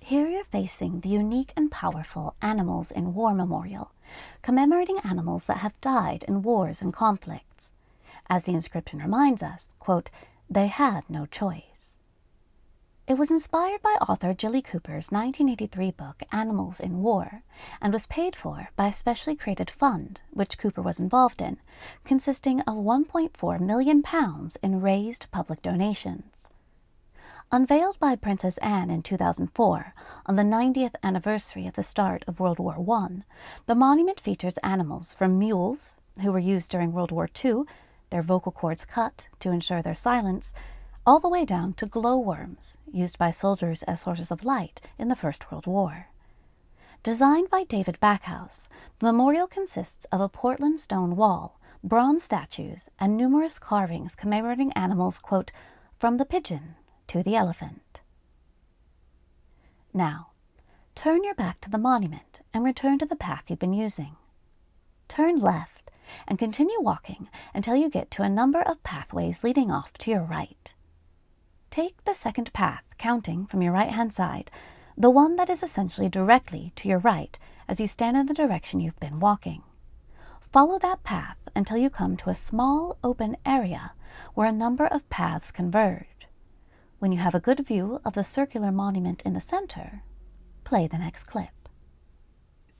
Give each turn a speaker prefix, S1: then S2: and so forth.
S1: Here you're facing the unique and powerful Animals in War Memorial, commemorating animals that have died in wars and conflicts. As the inscription reminds us, quote, "They had no choice." It was inspired by author Jilly Cooper's 1983 book Animals in War, and was paid for by a specially created fund, which Cooper was involved in, consisting of £1.4 million in raised public donations. Unveiled by Princess Anne in 2004, on the 90th anniversary of the start of World War I, the monument features animals from mules, who were used during World War II, their vocal cords cut to ensure their silence, all the way down to glowworms, used by soldiers as sources of light in the First World War. Designed by David Backhouse, the memorial consists of a Portland stone wall, bronze statues, and numerous carvings commemorating animals, quote, "from the pigeon to the elephant." Now, turn your back to the monument and return to the path you've been using. Turn left and continue walking until you get to a number of pathways leading off to your right. Take the second path, counting from your right-hand side, the one that is essentially directly to your right as you stand in the direction you've been walking. Follow that path until you come to a small open area where a number of paths converge. When you have a good view of the circular monument in the center, play the next clip.